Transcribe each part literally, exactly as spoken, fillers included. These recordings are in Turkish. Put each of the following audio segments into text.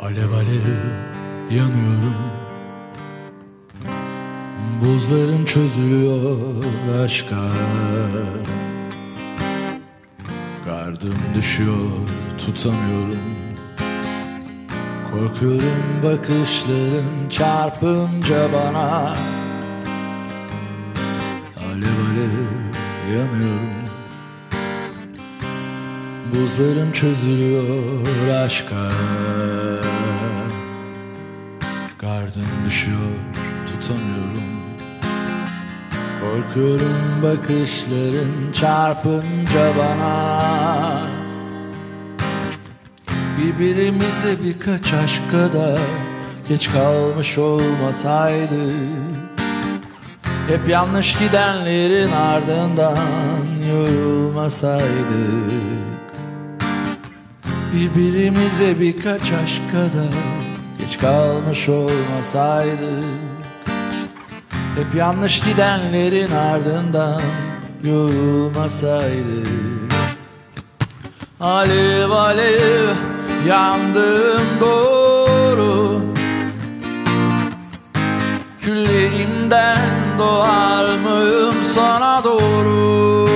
Alev alev yanıyorum, buzlarım çözülüyor aşka. Gardım düşüyor, tutamıyorum. Korkuyorum bakışların çarpınca bana. Alev alev yanıyorum, buzlarım çözülüyor aşka. Gardım düşüyor, tutamıyorum. Korkuyorum bakışların çarpınca bana. Birbirimize birkaç aşka da geç kalmış olmasaydı, hep yanlış gidenlerin ardından yorulmasaydık. Birbirimize birkaç aşka da geç kalmış olmasaydık, hep yanlış gidenlerin ardından yorulmasaydık. Alev alev yandım doğru, küllerimden doğar mıyım sana doğru?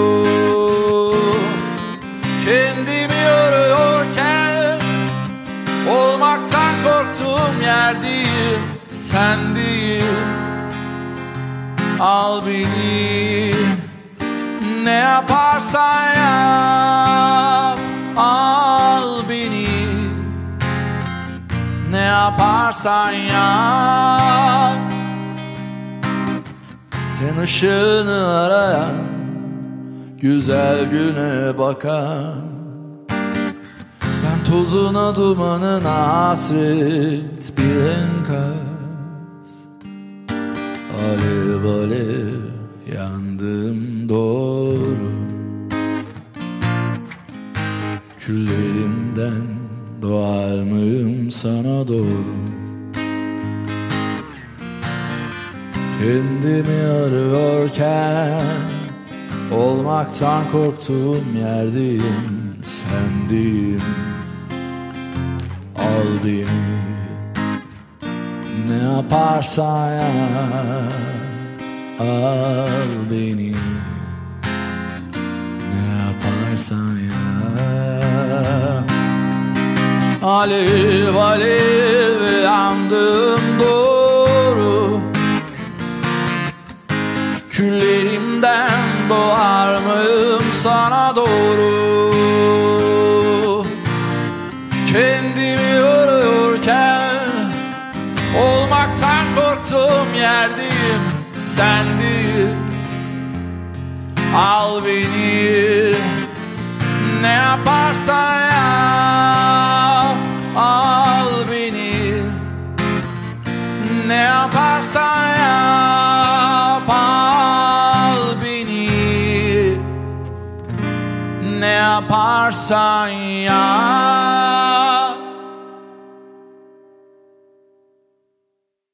Kendimi yoruyorken olmaktan korktuğum yerdeyim, sen değil. Al beni, ne yaparsan yap. Al beni, ne yaparsan yap. Sen ışığını arayan, güzel güne bakan, ben tozuna dumanına hasret bir enkaz. Alev alev yandım doğru, küllerimden doğar mıyım sana doğru? Kendimi arıyorken olmaktan korktuğum yerdeyim, sendeyim. Al beni, ne yaparsan yap. Al beni, ne yaparsan yap. Alev alev yandım doğru, küllerimden doğar mıyım sana doğru? Kendimi yoruyorken olmaktan korktuğum yerdeyim, sen değil. Al beni, ne yaparsan yap. Al beni, ne yaparsan yap. Al beni, ne yaparsan yap.